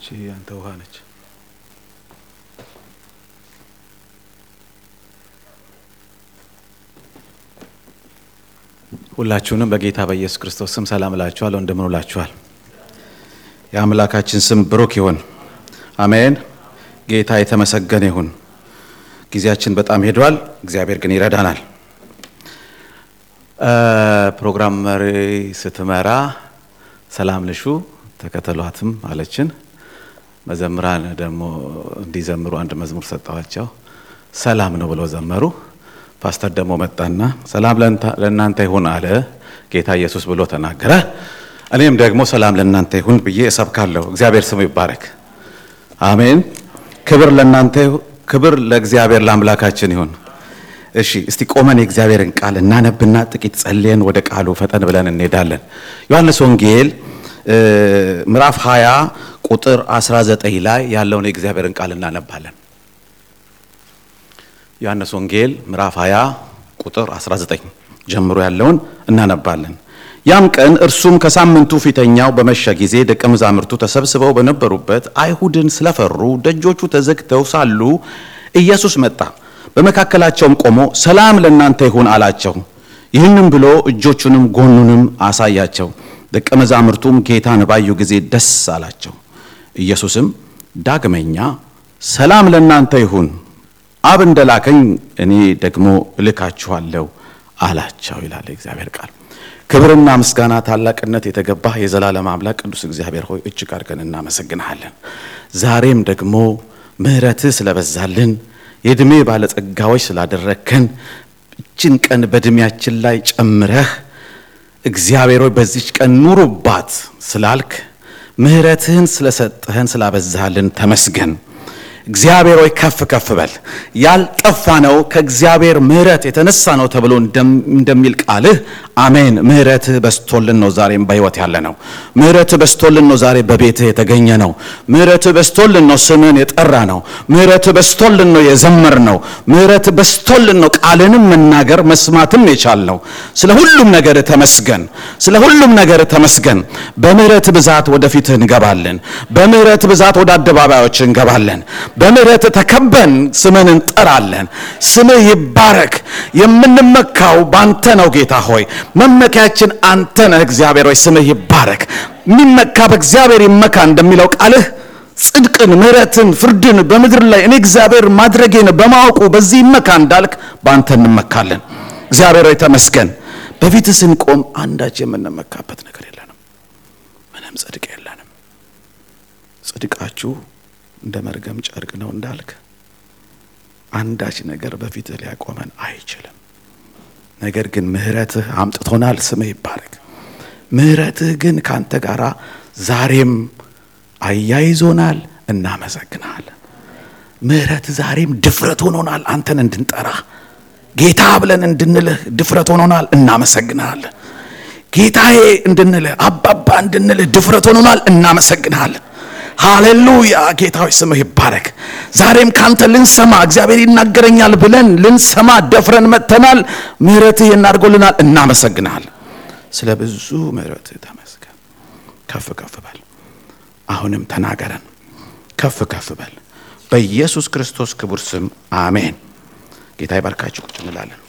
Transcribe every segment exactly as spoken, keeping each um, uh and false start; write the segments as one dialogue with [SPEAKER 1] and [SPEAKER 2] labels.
[SPEAKER 1] አንተ ውሃ ነች። ሁላችሁንም በጌታ በኢየሱስ ክርስቶስ ስም ሰላም እላችኋለሁ። እንደምን ውላችኋል? የአምላካችን ስም ብሩክ ይሁን። አሜን። ጌታ የተመሰገነ ይሁን። ጊዜያችን በጣም ሄዷል፣ እግዚአብሔር ግን ይረዳናል። ፕሮግራም መሪ ስትመራ ሰላም ልሹ ተከተሏትም አለችን። መዘምራን ደግሞ እንዲዘምሩ አንድ መዝሙር ሰጣቸው። ሰላም ነው ብለው ዘመሩ። ፓስተር ደግሞ መጣና ሰላም ለእናንተ ይሁን አለ ጌታ ኢየሱስ ብሎ ተናገረ። እኔም ደግሞ ሰላም ለእናንተ ይሁን ብዬ እሰብካለሁ። እግዚአብሔር ስሙ ይባረክ። አሜን። ክብር ለእናንተ ክብር ለእግዚአብሔር ለአምላካችን ይሁን። እሺ እስቲ ቆመን የእግዚአብሔርን ቃል እናነብና ጥቂት ጸልየን ወደ ቃሉ ፈጠን ብለን እንሄዳለን። ዮሐንስ ወንጌል ምዕራፍ ሃያ ቁጥር አስራ ዘጠኝ ላይ ያለውን የእግዚአብሔርን ቃል እናነባለን። ዮሐንስ ወንጌል ምዕራፍ ሃያ ቁጥር አስራ ዘጠኝ ጀምሮ ያለውን እናነባለን። ያም ቀን እርሱም ከሳምንቱ ፊተኛው በመሸ ጊዜ ደቀ መዛሙርቱ ተሰብስበው በነበሩበት አይሁድን ስለፈሩ ደጆቹ ተዘግተው ሳሉ ኢየሱስ መጣ፣ በመካከላቸውም ቆሞ ሰላም ለእናንተ ይሁን አላቸው። ይህንም ብሎ እጆቹንም ጎኑንም አሳያቸው። ደቀ መዛሙርቱም ጌታን ባዩ ጊዜ ደስ አላቸው። ኢየሱስም ዳግመኛ ሰላም ለእናንተ ይሁን፣ አብ እንደላከኝ እኔ ደግሞ እልካችኋለሁ አላቸው ይላል የእግዚአብሔር ቃል። ክብርና ምስጋና ታላቅነት የተገባህ የዘላለም አምላክ ቅዱስ እግዚአብሔር ሆይ እጅግ አድርገን እናመሰግንሃለን። ዛሬም ደግሞ ምሕረትህ ስለበዛልን የእድሜ ባለጸጋዎች ስላደረከን እችን ቀን በእድሜያችን ላይ ጨምረህ እግዚአብሔር ሆይ በዚች ቀን ኑሩባት ስላልክ ምሕረትህን ስለሰጠህን ስላበዛልን ተመስገን። እግዚአብሔር ሆይ ከፍ ከፍ በል። ያልጠፋ ነው ከእግዚአብሔር ምሕረት የተነሳ ነው ተብሎ እንደሚል ቃልህ አሜን። ምሕረትህ በስቶልን ነው ዛሬም በሕይወት ያለ ነው። ምሕረትህ በስቶልን ነው ዛሬ በቤትህ የተገኘ ነው። ምሕረትህ በስቶልን ነው ስምህን የጠራ ነው። ምሕረትህ በስቶልን ነው የዘመር ነው። ምሕረትህ በስቶልን ነው ቃልንም መናገር መስማትም የቻል ነው። ስለ ሁሉም ነገር ተመስገን። ስለ ሁሉም ነገር ተመስገን። በምሕረት ብዛት ወደፊትህ እንገባለን። በምሕረት ብዛት ወደ አደባባዮች እንገባለን። በምሕረት ተከበን ስምህን እንጠራለን። ስምህ ይባረክ። የምንመካው ባንተ ነው ጌታ ሆይ፣ መመኪያችን አንተ ነህ። እግዚአብሔር ሆይ ስምህ ይባረክ። የሚመካ በእግዚአብሔር ይመካ እንደሚለው ቃልህ ጽድቅን፣ ምሕረትን፣ ፍርድን በምድር ላይ እኔ እግዚአብሔር ማድረጌን በማወቁ በዚህ ይመካ እንዳልክ ባንተ እንመካለን። እግዚአብሔር ሆይ ተመስገን። በፊትህ ስንቆም አንዳች የምንመካበት ነገር የለንም። ምንም ጽድቅ የለንም። ጽድቃችሁ እንደ መርገም ጨርቅ ነው እንዳልክ አንዳች ነገር በፊትህ ሊያቆመን አይችልም። ነገር ግን ምሕረትህ አምጥቶናል። ስምህ ይባረክ። ምሕረትህ ግን ካንተ ጋራ ዛሬም አያይዞናል። እናመሰግናለን። ምሕረትህ ዛሬም ድፍረት ሆኖናል። አንተን እንድንጠራ ጌታ ብለን እንድንልህ ድፍረት ሆኖናል። እናመሰግናለን። ጌታዬ እንድንልህ አባባ እንድንልህ ድፍረት ሆኖናል። እናመሰግናለን። ሃሌሉያ። ጌታዊ ስምህ ይባረክ። ዛሬም ካንተ ልንሰማ እግዚአብሔር ይናገረኛል ብለን ልንሰማ ደፍረን መጥተናል። ምሕረትህ እናድርጎልናል። እናመሰግናለን። ስለ ብዙ ምሕረትህ ተመስገን። ከፍ ከፍ በል። አሁንም ተናገረን። ከፍ ከፍ በል። በኢየሱስ ክርስቶስ ክቡር ስም አሜን። ጌታ ይባርካችሁ። ቁጭ እንላለን።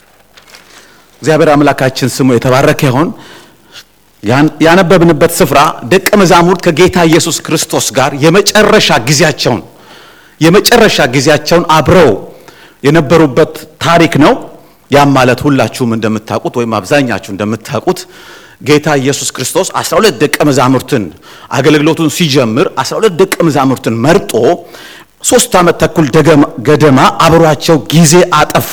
[SPEAKER 1] እግዚአብሔር አምላካችን ስሙ የተባረከ ይሁን። ያነበብንበት ስፍራ ደቀ መዛሙርት ከጌታ ኢየሱስ ክርስቶስ ጋር የመጨረሻ ጊዜያቸውን የመጨረሻ ጊዜያቸውን አብረው የነበሩበት ታሪክ ነው። ያም ማለት ሁላችሁም እንደምታውቁት ወይም አብዛኛችሁ እንደምታውቁት ጌታ ኢየሱስ ክርስቶስ አስራ ሁለት ደቀ መዛሙርትን አገልግሎቱን ሲጀምር አስራ ሁለት ደቀ መዛሙርትን መርጦ ሶስት ዓመት ተኩል ገደማ አብሯቸው ጊዜ አጠፋ።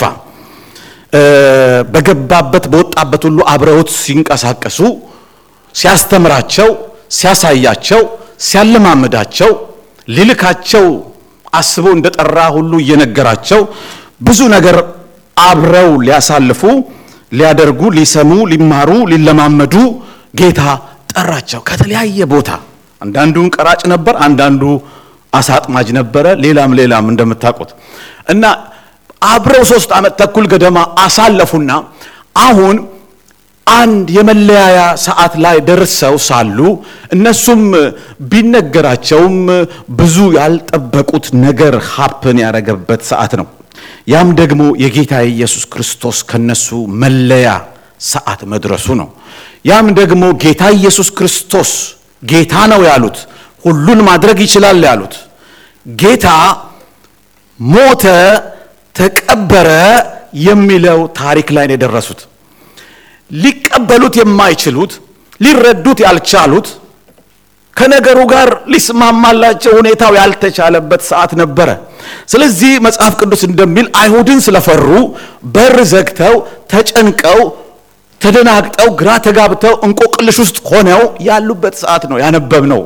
[SPEAKER 1] በገባበት በወጣበት ሁሉ አብረውት ሲንቀሳቀሱ ሲያስተምራቸው፣ ሲያሳያቸው፣ ሲያለማምዳቸው፣ ሊልካቸው አስቦ እንደጠራ ሁሉ እየነገራቸው ብዙ ነገር አብረው ሊያሳልፉ፣ ሊያደርጉ፣ ሊሰሙ፣ ሊማሩ፣ ሊለማመዱ ጌታ ጠራቸው ከተለያየ ቦታ። አንዳንዱን ቀራጭ ነበር፣ አንዳንዱ አሳጥማጅ ነበረ፣ ሌላም ሌላም እንደምታውቁት እና አብረው ሶስት ዓመት ተኩል ገደማ አሳለፉና አሁን አንድ የመለያያ ሰዓት ላይ ደርሰው ሳሉ እነሱም ቢነገራቸውም ብዙ ያልጠበቁት ነገር ሀፕን ያደረገበት ሰዓት ነው። ያም ደግሞ የጌታ ኢየሱስ ክርስቶስ ከነሱ መለያ ሰዓት መድረሱ ነው። ያም ደግሞ ጌታ ኢየሱስ ክርስቶስ ጌታ ነው ያሉት፣ ሁሉን ማድረግ ይችላል ያሉት ጌታ ሞተ፣ ተቀበረ የሚለው ታሪክ ላይ ነው የደረሱት። ሊቀበሉት የማይችሉት ሊረዱት ያልቻሉት ከነገሩ ጋር ሊስማማላቸው ሁኔታው ያልተቻለበት ሰዓት ነበረ። ስለዚህ መጽሐፍ ቅዱስ እንደሚል አይሁድን ስለፈሩ በር ዘግተው ተጨንቀው ተደናግጠው ግራ ተጋብተው እንቆቅልሽ ውስጥ ሆነው ያሉበት ሰዓት ነው ያነበብነው።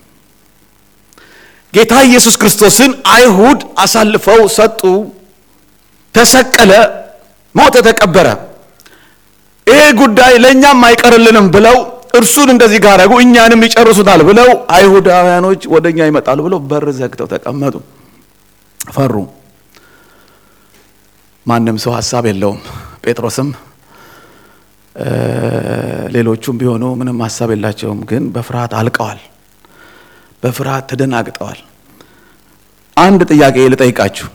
[SPEAKER 1] ጌታ ኢየሱስ ክርስቶስን አይሁድ አሳልፈው ሰጡ፣ ተሰቀለ፣ ሞተ፣ ተቀበረ። ይሄ ጉዳይ ለኛም አይቀርልንም ብለው እርሱን እንደዚህ ጋረጉ እኛንም ይጨርሱታል ብለው አይሁዳውያኖች ወደኛ ይመጣሉ ብለው በር ዘግተው ተቀመጡ፣ ፈሩ። ማንም ሰው ሐሳብ የለውም። ጴጥሮስም ሌሎቹም ቢሆኑ ምንም ሐሳብ የላቸውም፣ ግን በፍርሃት አልቀዋል፣ በፍርሃት ተደናግጠዋል። አንድ ጥያቄ ልጠይቃችሁ።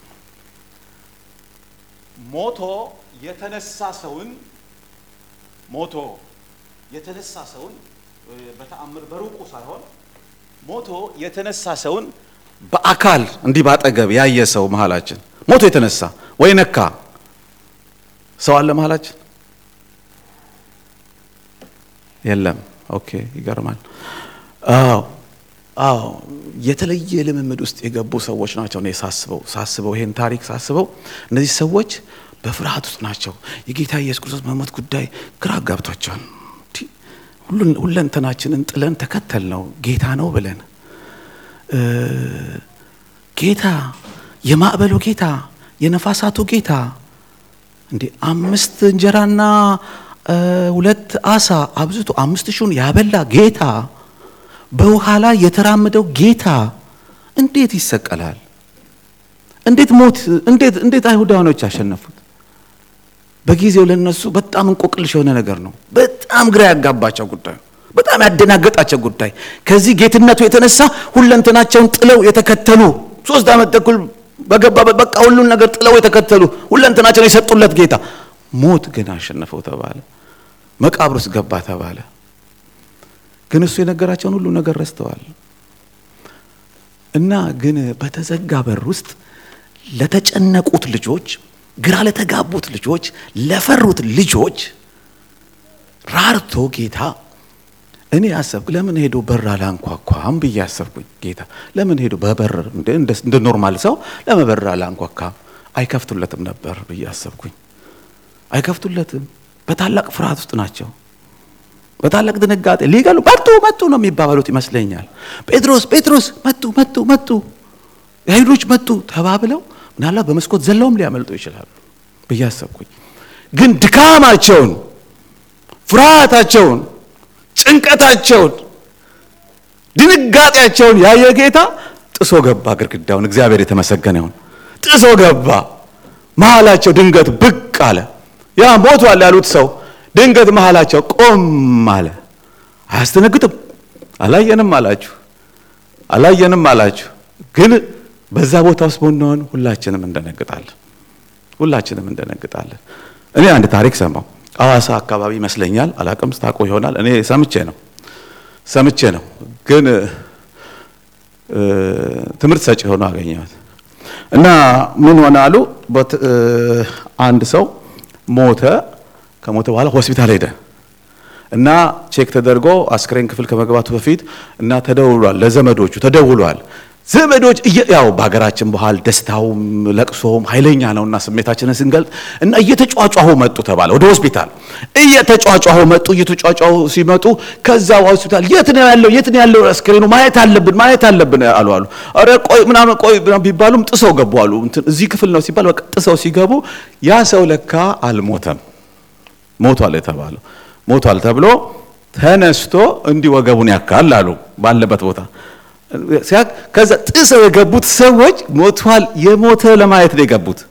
[SPEAKER 1] ሞቶ የተነሳ ሰውን ሞቶ የተነሳ ሰውን በተአምር በሩቁ ሳይሆን ሞቶ የተነሳ ሰውን በአካል እንዲህ ባጠገብ ያየ ሰው መሐላችን ሞቶ የተነሳ ወይ ነካ ሰው አለ መሐላችን? የለም። ኦኬ፣ ይገርማል። አዎ አዎ የተለየ ልምምድ ውስጥ የገቡ ሰዎች ናቸው። እኔ ሳስበው ሳስበው ይሄን ታሪክ ሳስበው እነዚህ ሰዎች በፍርሃት ውስጥ ናቸው። የጌታ ኢየሱስ ክርስቶስ መሞት ጉዳይ ግራ ጋብቷቸዋል። ሁሉን ሁለንተናችንን ጥለን ተከተል ነው ጌታ ነው ብለን ጌታ የማዕበሉ ጌታ የነፋሳቱ ጌታ እንዴ አምስት እንጀራና ሁለት አሳ አብዝቶ አምስት ሺውን ያበላ ጌታ በውሃ ላይ የተራመደው ጌታ እንዴት ይሰቀላል? እንዴት ሞት እንዴት እንዴት አይሁዳውያኖች አሸነፉት? በጊዜው ለነሱ በጣም እንቆቅልሽ የሆነ ነገር ነው። በጣም ግራ ያጋባቸው ጉዳይ፣ በጣም ያደናገጣቸው ጉዳይ። ከዚህ ጌትነቱ የተነሳ ሁለንተናቸውን ጥለው የተከተሉ ሶስት ዓመት ተኩል በገባበት በቃ ሁሉን ነገር ጥለው የተከተሉ ሁለንተናቸውን የሰጡለት ጌታ ሞት ግን አሸነፈው ተባለ፣ መቃብር ውስጥ ገባ ተባለ። ግን እሱ የነገራቸውን ሁሉ ነገር ረስተዋል። እና ግን በተዘጋ በር ውስጥ ለተጨነቁት ልጆች፣ ግራ ለተጋቡት ልጆች፣ ለፈሩት ልጆች ራርቶ ጌታ እኔ አሰብኩ ለምን ሄዶ በር አላንኳኳም ብዬ አሰብኩኝ። ጌታ ለምን ሄዶ በበር እንደ ኖርማል ሰው ለምን በር አላንኳኳም? አይከፍቱለትም ነበር ብዬ አሰብኩኝ። አይከፍቱለትም። በታላቅ ፍርሃት ውስጥ ናቸው። በታላቅ ድንጋጤ ሊገሉ መጡ መጡ ነው የሚባባሉት ይመስለኛል። ጴጥሮስ ጴጥሮስ መጡ መጡ መጡ አይሁዶች መጡ ተባብለው ምናልባት በመስኮት ዘለውም ሊያመልጡ ይችላሉ ብዬ አሰብኩኝ። ግን ድካማቸውን፣ ፍርሃታቸውን፣ ጭንቀታቸውን፣ ድንጋጤያቸውን ያየ ጌታ ጥሶ ገባ ግድግዳውን። እግዚአብሔር የተመሰገነ ይሁን። ጥሶ ገባ መሐላቸው። ድንገት ብቅ አለ። ያ ሞቷል ያሉት ሰው ድንገት መሐላቸው ቆም አለ። አያስተነግጥም። አላየንም አላችሁ አላየንም አላችሁ። ግን በዛ ቦታ ውስጥ ብንሆን ሁላችንም እንደነግጣለን። ሁላችንም እንደነግጣለን። እኔ አንድ ታሪክ ሰማሁ። ሐዋሳ አካባቢ ይመስለኛል፣ አላቅም ስታቆ ይሆናል። እኔ ሰምቼ ነው ሰምቼ ነው ግን ትምህርት ሰጪ ሆኖ አገኘሁት። እና ምን ሆነ አሉ፣ አንድ ሰው ሞተ። ከሞተ በኋላ ሆስፒታል ሄደ እና ቼክ ተደርጎ አስክሬን ክፍል ከመግባቱ በፊት እና ተደውሏል፣ ለዘመዶቹ ተደውሏል። ዘመዶች ያው በሀገራችን በኋላ ደስታውም ለቅሶም ኃይለኛ ነውና ስሜታችንን ስንገልጥ እና እየተጫጫሁ መጡ ተባለ። ወደ ሆስፒታል እየተጫጫሁ መጡ። እየተጫጫሁ ሲመጡ ከዛ ሆስፒታል የት ነው ያለው የት ነው ያለው አስክሬኑ ማየት አለብን ማየት አለብን አሉ አሉ። አረ ቆይ ምናምን ቆይ ቢባሉም ጥሰው ገቡ አሉ። እንትን እዚህ ክፍል ነው ሲባል በቃ ጥሰው ሲገቡ ያ ሰው ለካ አልሞተም፣ ሞቷል የተባለው ሞቷል ተብሎ ተነስቶ እንዲህ ወገቡን ያካል አሉ ባለበት ቦታ። ከዛ ጥሰው የገቡት ሰዎች ሞቷል የሞተ ለማየት ነው የገቡት።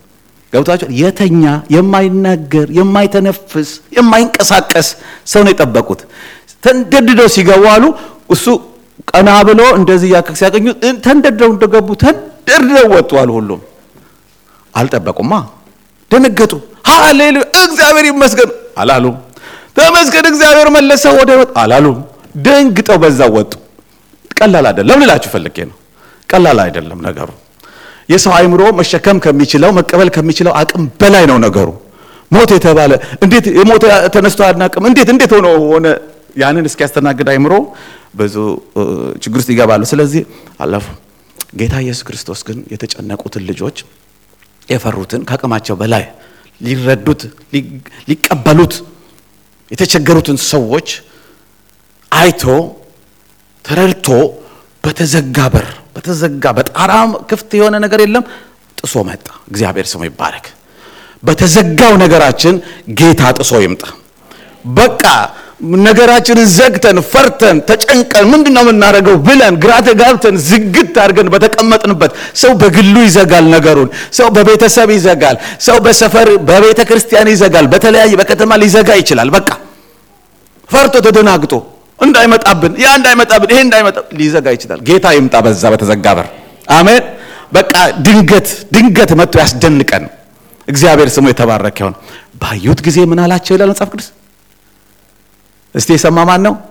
[SPEAKER 1] ገብታችኋል? የተኛ የማይናገር የማይተነፍስ የማይንቀሳቀስ ሰው ነው የጠበቁት። ተንደድደው ሲገቡ አሉ እሱ ቀና ብሎ እንደዚህ ያከክ ሲያገኙ ተንደድደው እንደገቡ ተንደድደው ወጡ አሉ። ሁሉም አልጠበቁማ፣ ደነገጡ። ሃሌሉያ እግዚአብሔር ይመስገን አላሉ። ተመስገን እግዚአብሔር መለሰ ወደ ወጥ አላሉ። ደንግጠው በዛው ወጡ። ቀላል አይደለም ልላችሁ ፈልጌ ነው። ቀላል አይደለም ነገሩ። የሰው አይምሮ መሸከም ከሚችለው መቀበል ከሚችለው አቅም በላይ ነው ነገሩ። ሞት የተባለ እንዴት የሞት ተነስቶ አናቅም እንዴት እንዴት ሆኖ ሆነ ያንን እስኪያስተናግድ አይምሮ ብዙ ችግር ውስጥ ይገባሉ። ስለዚህ አለፉ። ጌታ ኢየሱስ ክርስቶስ ግን የተጨነቁትን ልጆች የፈሩትን ከአቅማቸው በላይ ሊረዱት ሊቀበሉት የተቸገሩትን ሰዎች አይቶ ተረድቶ በተዘጋ በር በተዘጋ በጣራም ክፍት የሆነ ነገር የለም ጥሶ መጣ። እግዚአብሔር ስሙ ይባረክ። በተዘጋው ነገራችን ጌታ ጥሶ ይምጣ። በቃ ነገራችንን ዘግተን ፈርተን ተጨንቀን ምንድነው የምናደርገው ብለን ግራ ተጋብተን ዝግት አድርገን በተቀመጥንበት ሰው በግሉ ይዘጋል ነገሩን። ሰው በቤተሰብ ይዘጋል። ሰው በሰፈር በቤተ ክርስቲያን ይዘጋል። በተለያየ በከተማ ሊዘጋ ይችላል። በቃ ፈርቶ ተደናግጦ እንዳይመጣብን ያ እንዳይመጣብን ይሄ እንዳይመጣ ሊዘጋ ይችላል። ጌታ ይምጣ በዛ በተዘጋ በር። አሜን። በቃ ድንገት ድንገት መጥቶ ያስደንቀን። እግዚአብሔር ስሙ የተባረከ ይሁን። ባዩት ጊዜ ምን አላቸው ይላል መጽሐፍ ቅዱስ? እስቲ የሰማ ማን ነው?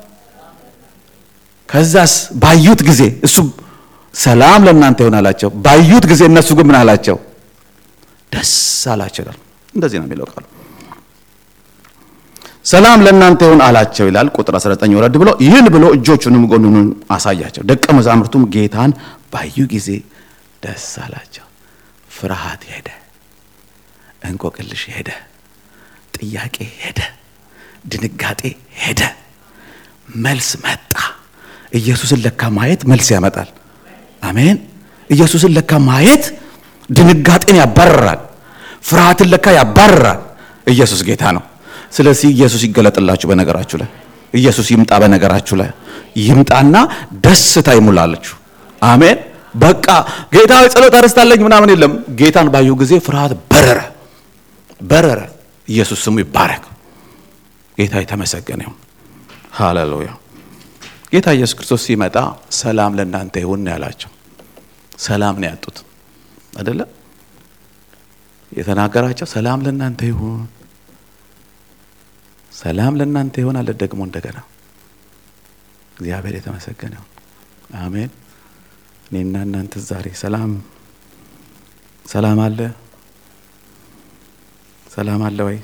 [SPEAKER 1] ከዛስ ባዩት ጊዜ እሱ ሰላም ለእናንተ ይሁን አላቸው። ባዩት ጊዜ እነሱ ግን ምን አላቸው? ደስ አላቸው ይላል። እንደዚህ ነው የሚለው ቃሉ። ሰላም ለእናንተ ይሁን አላቸው ይላል። ቁጥር አስራ ዘጠኝ ወረድ ብሎ ይህን ብሎ እጆቹንም ጎኑንም አሳያቸው። ደቀ መዛሙርቱም ጌታን ባዩ ጊዜ ደስ አላቸው። ፍርሃት ሄደ፣ እንቆቅልሽ ሄደ፣ ጥያቄ ሄደ፣ ድንጋጤ ሄደ፣ መልስ መጣ። ኢየሱስን ለካ ማየት መልስ ያመጣል። አሜን። ኢየሱስን ለካ ማየት ድንጋጤን ያባርራል፣ ፍርሃትን ለካ ያባርራል። ኢየሱስ ጌታ ነው። ስለዚህ ኢየሱስ ይገለጥላችሁ በነገራችሁ ላይ። ኢየሱስ ይምጣ በነገራችሁ ላይ ይምጣና ደስታ ይሙላላችሁ። አሜን። በቃ ጌታዊ ጸሎት አረስታለኝ ምናምን የለም። ጌታን ባዩ ጊዜ ፍርሃት በረረ በረረ። ኢየሱስ ስሙ ይባረክ። ጌታ የተመሰገነ ይሁን። ሃሌሉያ። ጌታ ኢየሱስ ክርስቶስ ሲመጣ ሰላም ለእናንተ ይሁን ያላቸው። ሰላም ነው ያጡት አይደለ? የተናገራቸው ሰላም ለእናንተ ይሁን ሰላም ለእናንተ ይሁን አለ። ደግሞ እንደገና እግዚአብሔር የተመሰገነ ይሁን። አሜን። እኔና እናንተ ዛሬ ሰላም ሰላም አለ ሰላም አለ ወይ?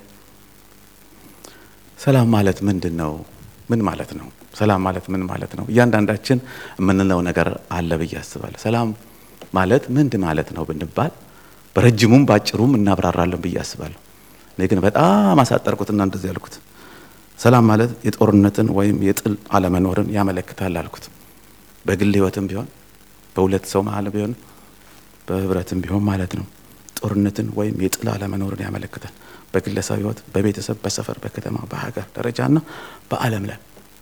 [SPEAKER 1] ሰላም ማለት ምንድነው? ምን ማለት ነው? ሰላም ማለት ምን ማለት ነው? እያንዳንዳችን የምንለው ነገር አለ ብዬ አስባለሁ። ሰላም ማለት ምንድን ማለት ነው ብንባል በረጅሙም ባጭሩም እናብራራለን ብዬ አስባለሁ። እኔ ግን በጣም አሳጠርኩትና እንደዚህ ያልኩት ሰላም ማለት የጦርነትን ወይም የጥል አለመኖርን ያመለክታል አልኩት። በግል ህይወትም ቢሆን በሁለት ሰው መሃል ቢሆን በህብረትም ቢሆን ማለት ነው። ጦርነትን ወይም የጥል አለመኖርን ያመለክታል። በግለሰብ ህይወት፣ በቤተሰብ፣ በሰፈር፣ በከተማ፣ በሀገር ደረጃና በዓለም ላይ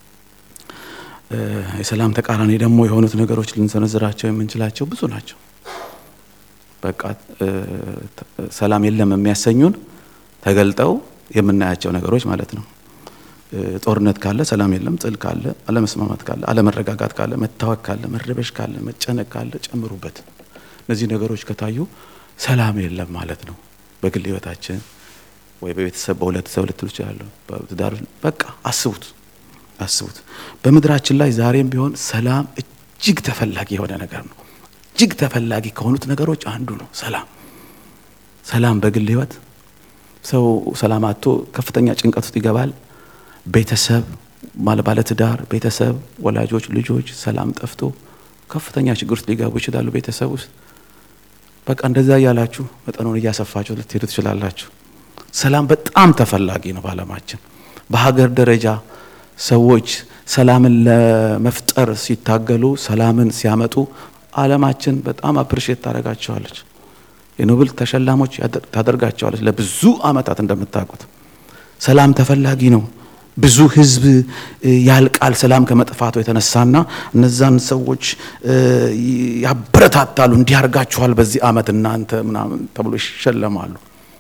[SPEAKER 1] የሰላም ተቃራኒ ደግሞ የሆኑት ነገሮች ልንሰነዝራቸው የምንችላቸው ብዙ ናቸው። በቃ ሰላም የለም የሚያሰኙን ተገልጠው የምናያቸው ነገሮች ማለት ነው። ጦርነት ካለ ሰላም የለም፣ ጥል ካለ፣ አለመስማማት ካለ፣ አለመረጋጋት ካለ፣ መታወክ ካለ፣ መረበሽ ካለ፣ መጨነቅ ካለ ጨምሩበት። እነዚህ ነገሮች ከታዩ ሰላም የለም ማለት ነው። በግል ህይወታችን ወይ በቤተሰብ በሁለት ሰው ልትሉ ይችላል። በትዳር በቃ አስቡት አስቡት። በመድራችን ላይ ዛሬም ቢሆን ሰላም እጅግ ተፈላጊ የሆነ ነገር ነው። እጅግ ተፈላጊ ከሆኑት ነገሮች አንዱ ነው ሰላም። ሰላም በግል ህይወት ሰው ሰላም አጥቶ ከፍተኛ ጭንቀት ውስጥ ይገባል። ቤተሰብ ማለት ባለ ትዳር ቤተሰብ ወላጆች ልጆች ሰላም ጠፍቶ ከፍተኛ ችግር ውስጥ ሊገቡ ይችላሉ ቤተሰብ ውስጥ። በቃ እንደዛ ያላችሁ መጠኑን እያሰፋችሁ ልትሄዱ ትችላላችሁ። ሰላም በጣም ተፈላጊ ነው በዓለማችን። በሀገር ደረጃ ሰዎች ሰላምን ለመፍጠር ሲታገሉ ሰላምን ሲያመጡ ዓለማችን በጣም አፕሪሺየት ታደርጋቸዋለች። የኖቤል ተሸላሞች ታደርጋቸዋለች ለብዙ አመታት። እንደምታውቁት ሰላም ተፈላጊ ነው። ብዙ ህዝብ ያልቃል ሰላም ከመጥፋቱ የተነሳና እነዛን ሰዎች ያበረታታሉ። እንዲያርጋቸዋል በዚህ አመት እናንተ ምናምን ተብሎ ይሸለማሉ።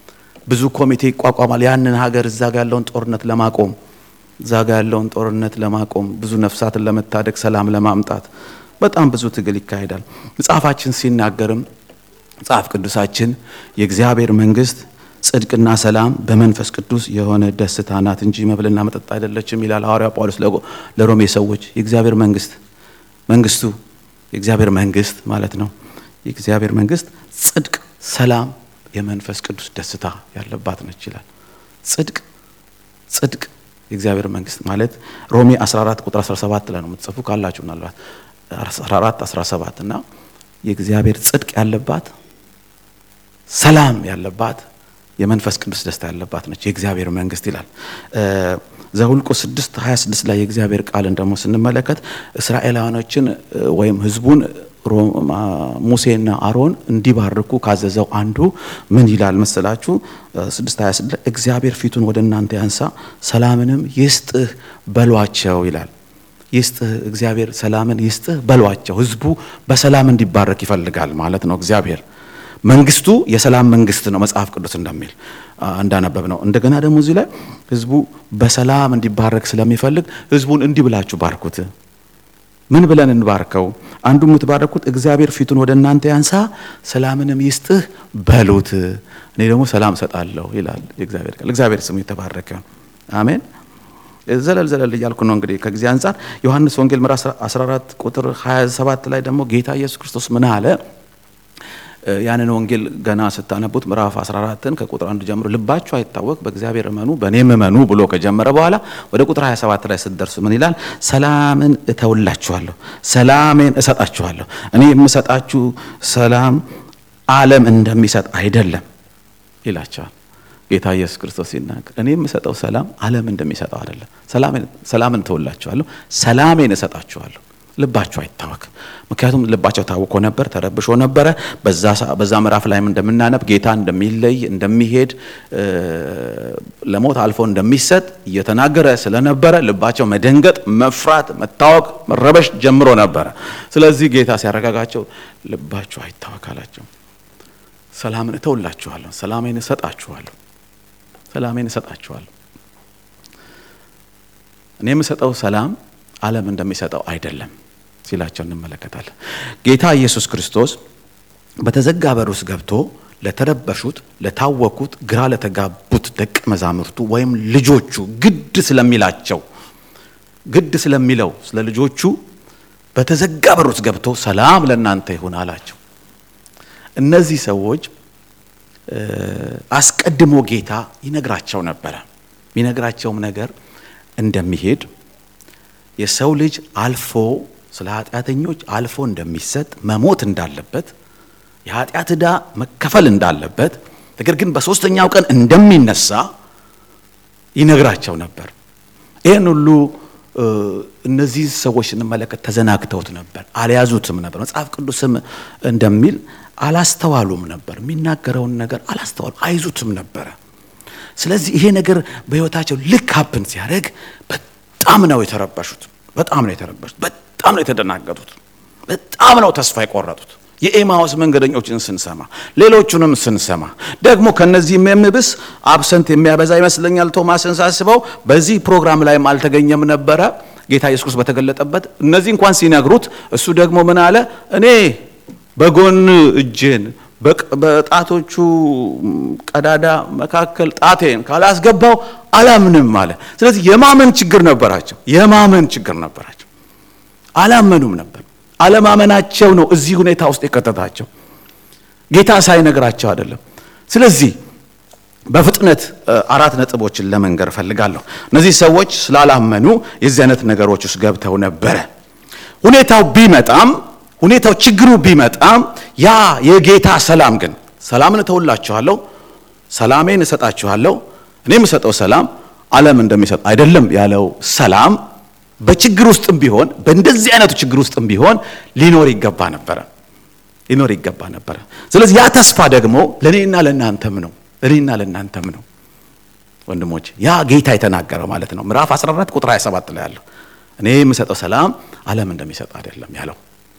[SPEAKER 1] ብዙ ኮሚቴ ይቋቋማል ያንን ሀገር እዛ ጋር ያለውን ጦርነት ለማቆም እዛ ጋር ያለውን ጦርነት ለማቆም ብዙ ነፍሳትን ለመታደግ ሰላም ለማምጣት በጣም ብዙ ትግል ይካሄዳል። መጽሐፋችን ሲናገርም መጽሐፍ ቅዱሳችን የእግዚአብሔር መንግስት ጽድቅና ሰላም በመንፈስ ቅዱስ የሆነ ደስታ ናት እንጂ መብልና መጠጥ አይደለችም ይላል ሐዋርያው ጳውሎስ ለሮሜ ሰዎች። የእግዚአብሔር መንግስት መንግስቱ የእግዚአብሔር መንግስት ማለት ነው። የእግዚአብሔር መንግስት ጽድቅ፣ ሰላም፣ የመንፈስ ቅዱስ ደስታ ያለባት ነች ይላል። ጽድቅ ጽድቅ የእግዚአብሔር መንግስት ማለት ሮሜ አስራ አራት ቁጥር አስራ ሰባት ላይ ነው የምትጽፉ ካላችሁ ምናልባት አስራ አራት አስራ ሰባት እና የእግዚአብሔር ጽድቅ ያለባት ሰላም ያለባት የመንፈስ ቅዱስ ደስታ ያለባት ነች የእግዚአብሔር መንግስት ይላል። ዘኍልቍ ስድስት ሃያ ስድስት ላይ የእግዚአብሔር ቃልን ደግሞ ስንመለከት እስራኤላውያኖችን ወይም ህዝቡን ሙሴና አሮን እንዲባርኩ ካዘዘው አንዱ ምን ይላል መሰላችሁ? ስድስት ሃያ ስድስት እግዚአብሔር ፊቱን ወደ እናንተ ያንሳ ሰላምንም ይስጥህ በሏቸው ይላል። ይስጥህ እግዚአብሔር ሰላምን ይስጥህ በሏቸው። ህዝቡ በሰላም እንዲባረክ ይፈልጋል ማለት ነው። እግዚአብሔር መንግስቱ የሰላም መንግስት ነው መጽሐፍ ቅዱስ እንደሚል እንዳነበብ ነው። እንደገና ደግሞ እዚህ ላይ ህዝቡ በሰላም እንዲባረክ ስለሚፈልግ ህዝቡን እንዲህ ብላችሁ ባርኩት። ምን ብለን እንባርከው? አንዱ የምትባረኩት እግዚአብሔር ፊቱን ወደ እናንተ ያንሳ ሰላምንም ይስጥህ በሉት እኔ ደግሞ ሰላም ሰጣለሁ ይላል የእግዚአብሔር ቃል። እግዚአብሔር ስሙ የተባረከ አሜን። ዘለል ዘለል እያልኩ ነው እንግዲህ ከጊዜ አንፃር ዮሐንስ ወንጌል ምዕራፍ አስራ አራት ቁጥር ሃያ ሰባት ላይ ደግሞ ጌታ ኢየሱስ ክርስቶስ ምን አለ? ያንን ወንጌል ገና ስታነቡት ምዕራፍ አስራ አራትን ከቁጥር አንድ ጀምሮ ልባችሁ አይታወክ በእግዚአብሔር እመኑ በእኔም እመኑ ብሎ ከጀመረ በኋላ ወደ ቁጥር ሃያ ሰባት ላይ ስትደርሱ ምን ይላል? ሰላምን እተውላችኋለሁ ሰላሜን እሰጣችኋለሁ። እኔ የምሰጣችሁ ሰላም ዓለም እንደሚሰጥ አይደለም ይላቸዋል ጌታ ኢየሱስ ክርስቶስ ሲናገር። እኔ የምሰጠው ሰላም ዓለም እንደሚሰጠው አይደለም። ሰላሜን ሰላምን እተውላችኋለሁ ሰላሜን እሰጣችኋለሁ። ልባቸው አይታወክ። ምክንያቱም ልባቸው ታውቆ ነበር፣ ተረብሾ ነበር። በዛ በዛ ምዕራፍ ላይም እንደምናነብ ጌታ እንደሚለይ እንደሚሄድ ለሞት አልፎ እንደሚሰጥ እየተናገረ ስለነበረ ልባቸው መደንገጥ፣ መፍራት፣ መታወክ፣ መረበሽ ጀምሮ ነበር። ስለዚህ ጌታ ሲያረጋጋቸው ልባቸው አይታወክ አላቸው። ሰላምን እተውላችኋለሁ ሰላሜን እሰጣችኋለሁ ሰላሜን እሰጣችኋለሁ። እኔ የምሰጠው ሰላም ዓለም እንደሚሰጠው አይደለም ሲላቸው እንመለከታለን። ጌታ ኢየሱስ ክርስቶስ በተዘጋ በር ውስጥ ገብቶ ለተረበሹት፣ ለታወኩት፣ ግራ ለተጋቡት ደቀ መዛሙርቱ ወይም ልጆቹ ግድ ስለሚላቸው ግድ ስለሚለው ስለ ልጆቹ በተዘጋ በር ውስጥ ገብቶ ሰላም ለእናንተ ይሁን አላቸው። እነዚህ ሰዎች አስቀድሞ ጌታ ይነግራቸው ነበር። የሚነግራቸውም ነገር እንደሚሄድ የሰው ልጅ አልፎ ስለ ኃጢአተኞች አልፎ እንደሚሰጥ መሞት እንዳለበት የኃጢአት ዕዳ መከፈል እንዳለበት ነገር ግን በሶስተኛው ቀን እንደሚነሳ ይነግራቸው ነበር። ይሄን ሁሉ እነዚህ ሰዎች እንመለከት ተዘናግተውት ነበር፣ አልያዙትም ነበር። መጽሐፍ ቅዱስም እንደሚል አላስተዋሉም ነበር። የሚናገረውን ነገር አላስተዋሉ አይዙትም ነበር። ስለዚህ ይሄ ነገር በህይወታቸው ልክ ሀፕን ሲያደርግ በጣም ነው የተረበሹት፣ በጣም ነው የተረበሹት፣ በጣም ነው የተደናገጡት፣ በጣም ነው ተስፋ የቆረጡት። የኤማውስ መንገደኞችን ስንሰማ ሌሎቹንም ስንሰማ ደግሞ ከነዚህ የሚብስ አብሰንት የሚያበዛ ይመስለኛል። ቶማስን ሳስበው በዚህ ፕሮግራም ላይም አልተገኘም ነበረ ጌታ ኢየሱስ ክርስቶስ በተገለጠበት። እነዚህ እንኳን ሲነግሩት እሱ ደግሞ ምን አለ? እኔ በጎን እጄን በጣቶቹ ቀዳዳ መካከል ጣቴን ካላስገባው አላምንም አለ። ስለዚህ የማመን ችግር ነበራቸው፣ የማመን ችግር ነበራቸው። አላመኑም ነበር። አለማመናቸው ነው እዚህ ሁኔታ ውስጥ የከተታቸው፣ ጌታ ሳይነግራቸው አይደለም። ስለዚህ በፍጥነት አራት ነጥቦችን ለመንገር ፈልጋለሁ። እነዚህ ሰዎች ስላላመኑ የዚህ አይነት ነገሮች ውስጥ ገብተው ነበረ። ሁኔታው ቢመጣም ሁኔታው ችግሩ ቢመጣም ያ የጌታ ሰላም ግን ሰላምን እተውላችኋለሁ ሰላሜን እሰጣችኋለሁ እኔ የምሰጠው ሰላም ዓለም እንደሚሰጥ አይደለም ያለው ሰላም በችግር ውስጥም ቢሆን በእንደዚህ አይነቱ ችግር ውስጥም ቢሆን ሊኖር ይገባ ነበር ሊኖር ይገባ ነበር። ስለዚህ ያ ተስፋ ደግሞ ለኔና ለእናንተም ነው ለኔና ለእናንተም ነው ወንድሞች። ያ ጌታ የተናገረው ማለት ነው ምዕራፍ አስራ አራት ቁጥር ሃያ ሰባት ላይ ያለው እኔ የምሰጠው ሰላም ዓለም እንደሚሰጥ አይደለም ያለው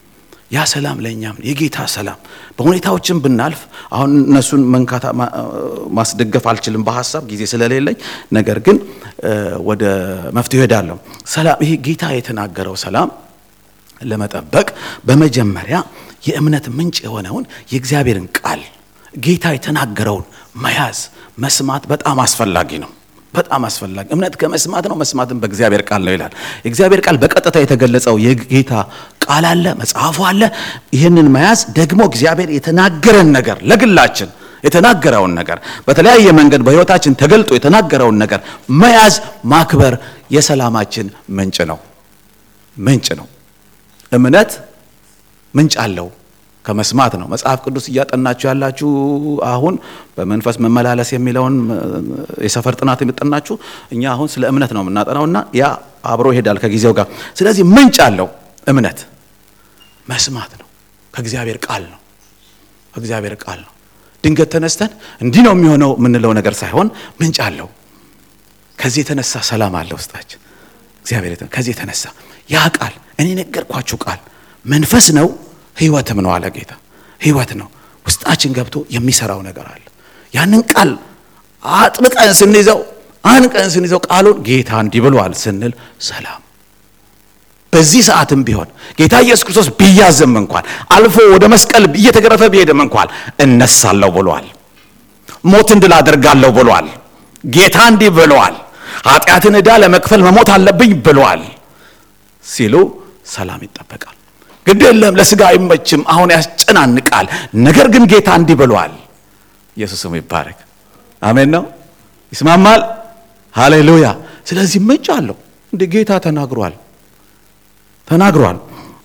[SPEAKER 1] ያ ሰላም ለኛም የጌታ ሰላም በሁኔታዎችን ብናልፍ አሁን እነሱን መንካታ ማስደገፍ አልችልም በሐሳብ ጊዜ ስለሌለኝ ነገር ግን ወደ መፍትሄ ሄዳለሁ። ሰላም ይሄ ጌታ የተናገረው ሰላም ለመጠበቅ በመጀመሪያ የእምነት ምንጭ የሆነውን የእግዚአብሔርን ቃል ጌታ የተናገረውን መያዝ መስማት በጣም አስፈላጊ ነው። በጣም አስፈላጊ እምነት ከመስማት ነው፣ መስማትም በእግዚአብሔር ቃል ነው ይላል። የእግዚአብሔር ቃል በቀጥታ የተገለጸው የጌታ ቃል አለ፣ መጽሐፉ አለ። ይህንን መያዝ ደግሞ እግዚአብሔር የተናገረን ነገር ለግላችን የተናገረውን ነገር በተለያየ መንገድ በሕይወታችን ተገልጦ የተናገረውን ነገር መያዝ ማክበር የሰላማችን ምንጭ ነው ምንጭ ነው። እምነት ምንጭ አለው ከመስማት ነው። መጽሐፍ ቅዱስ እያጠናችሁ ያላችሁ አሁን በመንፈስ መመላለስ የሚለውን የሰፈር ጥናት የምትጠናችሁ እኛ አሁን ስለ እምነት ነው የምናጠናውና ያ አብሮ ይሄዳል ከጊዜው ጋር። ስለዚህ ምንጭ አለው እምነት መስማት ነው፣ ከእግዚአብሔር ቃል ነው ከእግዚአብሔር ቃል ነው። ድንገት ተነስተን እንዲህ ነው የሚሆነው የምንለው ነገር ሳይሆን ምንጭ አለው። ከዚህ የተነሳ ሰላም አለ ውስጣችን። እግዚአብሔር ከዚህ የተነሳ ያ ቃል እኔ ነገርኳችሁ ቃል መንፈስ ነው ሕይወትም ነው አለ ጌታ። ሕይወት ነው ውስጣችን ገብቶ የሚሰራው ነገር አለ። ያንን ቃል አጥብቀን ስንይዘው አንቀን ስንይዘው ቃሉን ጌታ እንዲህ ብሏል ስንል ሰላም በዚህ ሰዓትም ቢሆን ጌታ ኢየሱስ ክርስቶስ ቢያዝም እንኳን አልፎ ወደ መስቀል እየተገረፈ ቢሄድም እንኳን እነሳለሁ ብሏል። ሞትን ድል አደርጋለሁ ብሏል። ጌታ እንዲህ ብሏል። ኃጢአትን ዕዳ ለመክፈል መሞት አለብኝ ብሏል ሲሉ ሰላም ይጠበቃል። ግድ የለም ለስጋ አይመችም፣ አሁን ያስጨናንቃል። ነገር ግን ጌታ እንዲህ ብሏል። ኢየሱስ ስሙ ይባረክ። አሜን ነው። ይስማማል። ሃሌሉያ። ስለዚህ ምንጭ አለው። እንደ ጌታ ተናግሯል ተናግሯል።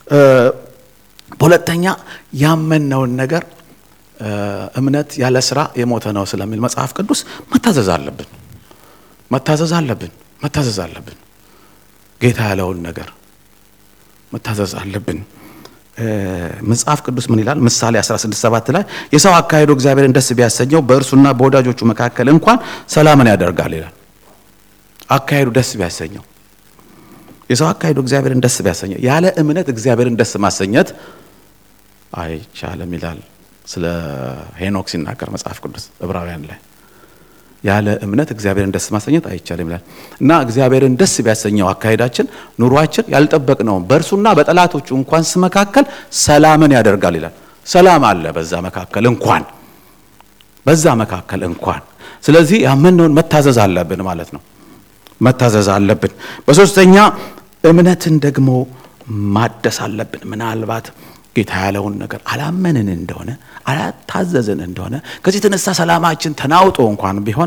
[SPEAKER 1] በሁለተኛ ያመነውን ነገር እምነት ያለ ስራ የሞተ ነው ስለሚል መጽሐፍ ቅዱስ መታዘዝ አለብን መታዘዝ አለብን መታዘዝ አለብን ጌታ ያለውን ነገር መታዘዝ አለብን። መጽሐፍ ቅዱስ ምን ይላል? ምሳሌ አስራ ስድስት ሰባት ላይ የሰው አካሄዱ እግዚአብሔርን ደስ ቢያሰኘው በእርሱና በወዳጆቹ መካከል እንኳን ሰላምን ያደርጋል ይላል። አካሄዱ ደስ ቢያሰኘው የሰው አካሄዱ እግዚአብሔርን ደስ ቢያሰኘው፣ ያለ እምነት እግዚአብሔርን ደስ ማሰኘት አይቻልም ይላል። ስለ ሄኖክ ሲናገር መጽሐፍ ቅዱስ ዕብራውያን ላይ ያለ እምነት እግዚአብሔርን ደስ ማሰኘት አይቻልም ይላል። እና እግዚአብሔርን ደስ ቢያሰኘው አካሄዳችን ኑሯችን ያልጠበቅነው በእርሱና በጠላቶቹ እንኳን መካከል ሰላምን ያደርጋል ይላል። ሰላም አለ በዛ መካከል እንኳን በዛ መካከል እንኳን ስለዚህ ያመነውን መታዘዝ አለብን ማለት ነው መታዘዝ አለብን። በሶስተኛ እምነትን ደግሞ ማደስ አለብን። ምናልባት ጌታ ያለውን ነገር አላመንን እንደሆነ አላታዘዝን እንደሆነ ከዚህ የተነሳ ሰላማችን ተናውጦ እንኳን ቢሆን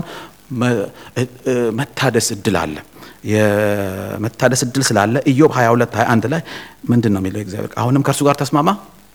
[SPEAKER 1] መታደስ እድል አለ። የመታደስ እድል ስላለ ኢዮብ ሃያ ሁለት ሃያ አንድ ላይ ምንድነው የሚለው እግዚአብሔር? አሁንም ከእርሱ ጋር ተስማማ።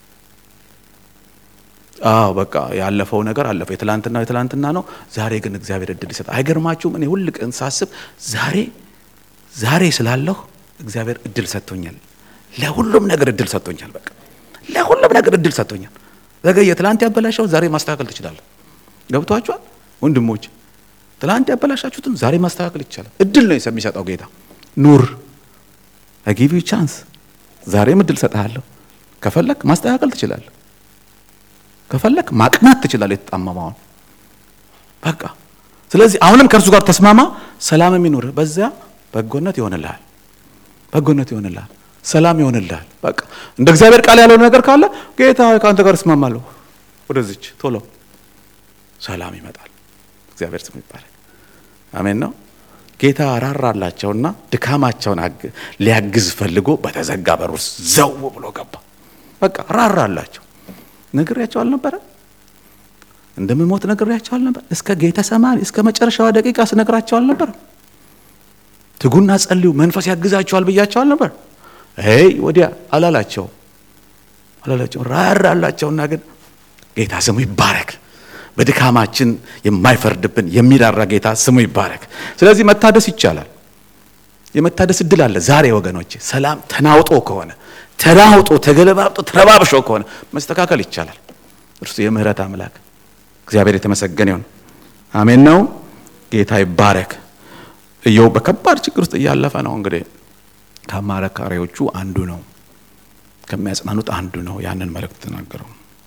[SPEAKER 1] አዎ በቃ ያለፈው ነገር አለፈ። የትላንትና የትላንትና ነው። ዛሬ ግን እግዚአብሔር እድል ይሰጣል። አይገርማችሁም? እኔ ሁሉ ቀን ሳስብ ዛሬ ዛሬ ስላለሁ እግዚአብሔር እድል ሰጥቶኛል። ለሁሉም ነገር እድል ሰጥቶኛል። በቃ ለሁሉም ነገር እድል ሰጥቶኛል። ዘገየ ትላንት ያበላሻው ዛሬ ማስተካከል ትችላለህ። ገብቷችኋል ወንድሞች? ትላንት ያበላሻችሁትን ዛሬ ማስተካከል ይቻላል። እድል ነው የሚሰጠው ጌታ። ኑር I give you chance። ዛሬም እድል ሰጥሃለሁ። ከፈለክ ማስተካከል ትችላለህ። ከፈለክ ማቅናት ትችላለህ የተጣመመውን በቃ። ስለዚህ አሁንም ከእርሱ ጋር ተስማማ፣ ሰላም ይኑር። በዚያ በጎነት ይሆንልሃል በጎነት ይሆንልሃል ሰላም ይሆንልሃል። በቃ እንደ እግዚአብሔር ቃል ያለው ነገር ካለ ጌታ ካንተ ጋር እስማማለሁ፣ ወደዚች ቶሎ ሰላም ይመጣል። እግዚአብሔር ስሙ ይባረክ። አሜን ነው። ጌታ ራራላቸውና ድካማቸውን ሊያግዝ ፈልጎ በተዘጋ በር ውስጥ ዘው ብሎ ገባ። በቃ ራራላቸው። ነግሬያቸው አልነበረ? እንደምሞት ነግሬያቸው አልነበረ? እስከ ጌታ ሰማኒ እስከ መጨረሻዋ ደቂቃ ስነግራቸው አልነበረ? ትጉና ጸልዩ መንፈስ ያግዛቸዋል ብያቸው አልነበረ? አይ ወዲያ አላላቸው አላላቸው ራራላቸውና ግን ጌታ ስሙ ይባረክ። በድካማችን የማይፈርድብን የሚራራ ጌታ ስሙ ይባረክ። ስለዚህ መታደስ ይቻላል። የመታደስ እድል አለ ዛሬ ወገኖቼ። ሰላም ተናውጦ ከሆነ ተናውጦ ተገለባብጦ ተረባብሾ ከሆነ መስተካከል ይቻላል። እርሱ የምህረት አምላክ እግዚአብሔር የተመሰገነ ይሁን። አሜን ነው። ጌታ ይባረክ። ኢዮብ በከባድ ችግር ውስጥ እያለፈ ነው። እንግዲህ ከአማካሪዎቹ አንዱ ነው ከሚያጽናኑት አንዱ ነው። ያንን መልእክት ተናገረው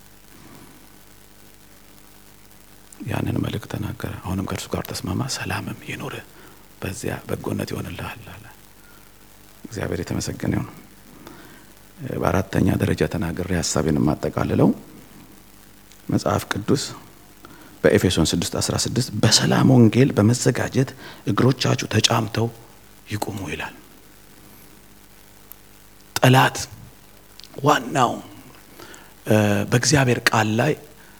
[SPEAKER 1] ያንን መልእክት ተናገረ። አሁንም ከእርሱ ጋር ተስማማ፣ ሰላምም ይኖር፣ በዚያ በጎነት ይሆንልሃል አለ። እግዚአብሔር የተመሰገነ ይሁን። በአራተኛ ደረጃ ተናግሬ ሐሳቤን ማጠቃለለው መጽሐፍ ቅዱስ በኤፌሶን ስድስት አስራ ስድስት በሰላም ወንጌል በመዘጋጀት እግሮቻችሁ ተጫምተው ይቆሙ ይላል። ጠላት ዋናው በእግዚአብሔር ቃል ላይ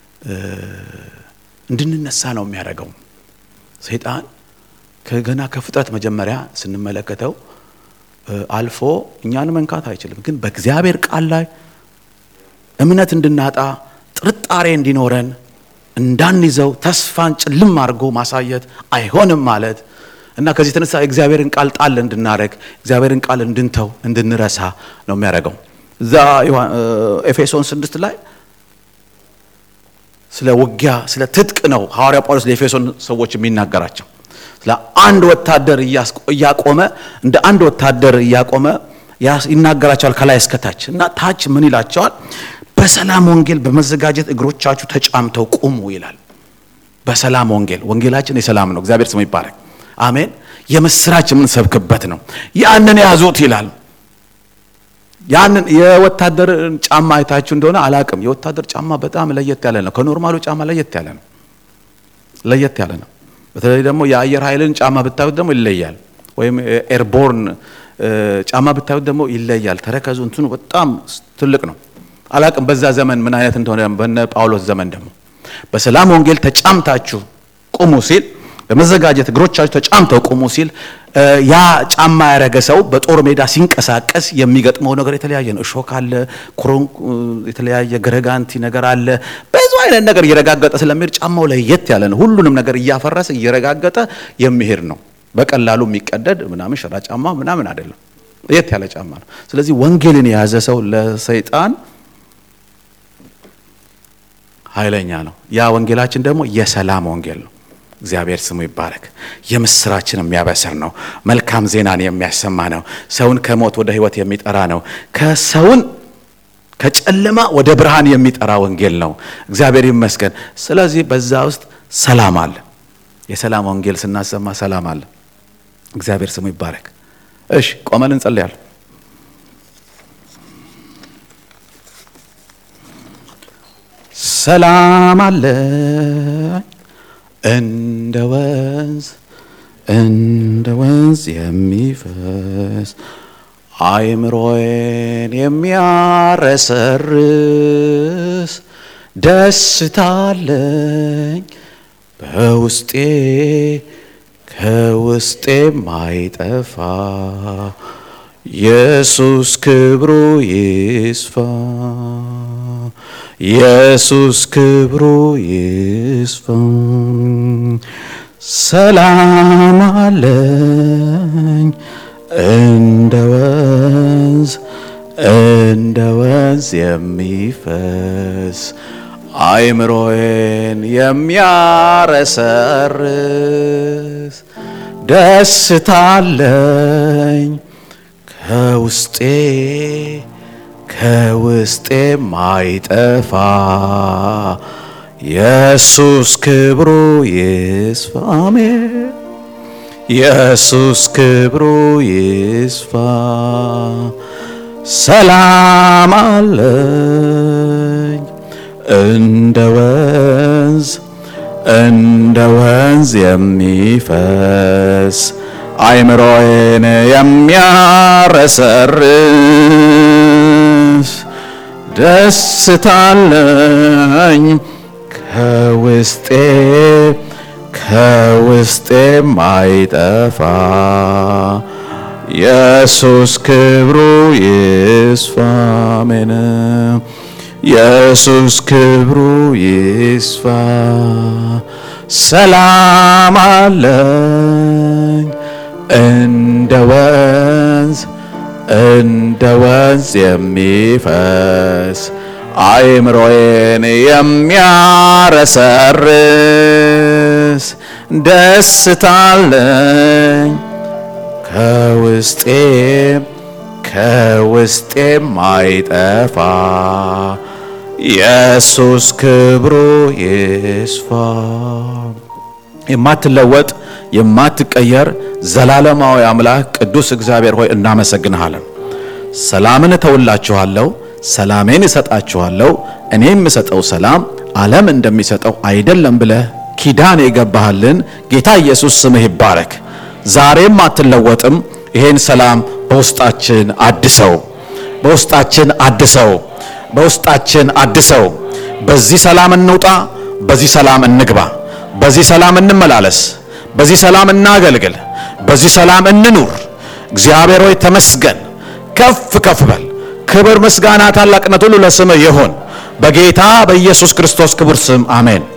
[SPEAKER 1] እንድንነሳ ነው የሚያደርገው። ሰይጣን ከገና ከፍጥረት መጀመሪያ ስንመለከተው አልፎ እኛን መንካት አይችልም። ግን በእግዚአብሔር ቃል ላይ እምነት እንድናጣ ጥርጣሬ እንዲኖረን እንዳንይዘው ተስፋን ጭልም አድርጎ ማሳየት አይሆንም ማለት እና ከዚህ ተነሳ እግዚአብሔርን ቃል ጣል እንድናረግ እግዚአብሔርን ቃል እንድንተው እንድንረሳ ነው የሚያደርገው። እዛ ኤፌሶን ስድስት ላይ ስለ ውጊያ ስለ ትጥቅ ነው ሐዋርያ ጳውሎስ ለኤፌሶን ሰዎች የሚናገራቸው። ስለ አንድ ወታደር ያቆመ እንደ አንድ ወታደር ያቆመ ይናገራቸዋል ከላይ እስከ ታች። እና ታች ምን ይላቸዋል? በሰላም ወንጌል በመዘጋጀት እግሮቻችሁ ተጫምተው ቁሙ ይላል። በሰላም ወንጌል ወንጌላችን የሰላም ነው። እግዚአብሔር ስሙ ይባረክ። አሜን። የምስራች ምን ሰብከበት ነው። ያንን ያዙት ይላል። ያንን የወታደር ጫማ አይታችሁ እንደሆነ አላቅም። የወታደር ጫማ በጣም ለየት ያለ ነው። ከኖርማሉ ጫማ ለየት ያለ ነው። ለየት ያለ ነው። በተለይ ደግሞ የአየር ኃይልን ጫማ ብታዩት ደግሞ ይለያል። ወይም ኤርቦርን ጫማ ብታዩት ደግሞ ይለያል። ተረከዙ እንትኑ በጣም ትልቅ ነው። አላቅም በዛ ዘመን ምን አይነት እንደሆነ። በነ ጳውሎስ ዘመን ደግሞ በሰላም ወንጌል ተጫምታችሁ ቁሙ ሲል በመዘጋጀት እግሮቻችሁ ተጫምተው ቁሙ ሲል ያ ጫማ ያረገ ሰው በጦር ሜዳ ሲንቀሳቀስ የሚገጥመው ነገር የተለያየ ነው። እሾክ አለ፣ ኩሩን የተለያየ ገረጋንቲ ነገር አለ። ብዙ አይነት ነገር እየረጋገጠ ስለሚሄድ ጫማው ለየት ያለ ነው። ሁሉንም ነገር እያፈረሰ እየረጋገጠ የሚሄድ ነው። በቀላሉ የሚቀደድ ምናምን ሸራ ጫማ ምናምን አይደለም። ለየት ያለ ጫማ ነው። ስለዚህ ወንጌልን የያዘ ሰው ለሰይጣን ኃይለኛ ነው። ያ ወንጌላችን ደግሞ የሰላም ወንጌል ነው። እግዚአብሔር ስሙ ይባረክ። የምስራችን የሚያበስር ነው። መልካም ዜናን የሚያሰማ ነው። ሰውን ከሞት ወደ ሕይወት የሚጠራ ነው። ከሰውን ከጨለማ ወደ ብርሃን የሚጠራ ወንጌል ነው። እግዚአብሔር ይመስገን። ስለዚህ በዛ ውስጥ ሰላም አለ። የሰላም ወንጌል ስናሰማ ሰላም አለ። እግዚአብሔር ስሙ ይባረክ። እሺ ቆመን እንጸልያለን። ሰላም አለ እንደ ወንዝ እንደ ወንዝ የሚፈስ አይምሮዬን የሚያረሰርስ ደስታ አለኝ በውስጤ ከውስጤ ማይጠፋ ኢየሱስ ክብሩ ይስፋ ኢየሱስ ክብሩ ይስፋ። ሰላም አለኝ እንደ ወንዝ እንደ ወንዝ የሚፈስ አይምሮዬን የሚያረሰርስ ደስታ አለኝ ከውስጤ ከውስጤ ማይጠፋ ኢየሱስ ክብሩ ይስፋ። አሜን። ኢየሱስ ክብሩ ይስፋ። ሰላም አለኝ እንደ ወንዝ እንደ ወንዝ የሚፈስ አይምሮዬን የሚያረሰርስ ደስታ አለኝ ከውስጤ ከውስጤ ማይጠፋ ኢየሱስ ክብሩ ይስፋ። አሜን። ኢየሱስ ክብሩ ይስፋ። ሰላም አለኝ እንደ ወንዝ እንደ ወንዝ የሚፈስ አይምሮዬን የሚያረሰርስ ደስታ አለኝ ከውስጤ ከውስጤ ማይጠፋ ኢየሱስ ክብሩ ይስፋ። የማትለወጥ የማትቀየር ዘላለማዊ አምላክ ቅዱስ እግዚአብሔር ሆይ እናመሰግንሃለን። ሰላምን እተውላችኋለሁ፣ ሰላሜን እሰጣችኋለሁ፣ እኔ የምሰጠው ሰላም ዓለም እንደሚሰጠው አይደለም ብለህ ኪዳን የገባህልን ጌታ ኢየሱስ ስምህ ይባረክ። ዛሬም አትለወጥም። ይሄን ሰላም በውስጣችን አድሰው፣ በውስጣችን አድሰው፣ በውስጣችን አድሰው። በዚህ ሰላም እንውጣ፣ በዚህ ሰላም እንግባ፣ በዚህ ሰላም እንመላለስ፣ በዚህ ሰላም እናገልግል፣ በዚህ ሰላም እንኑር። እግዚአብሔር ሆይ ተመስገን፣ ከፍ ከፍ በል። ክብር፣ ምስጋና፣ ታላቅነት ሁሉ ለስምህ ይሁን በጌታ በኢየሱስ ክርስቶስ ክቡር ስም አሜን።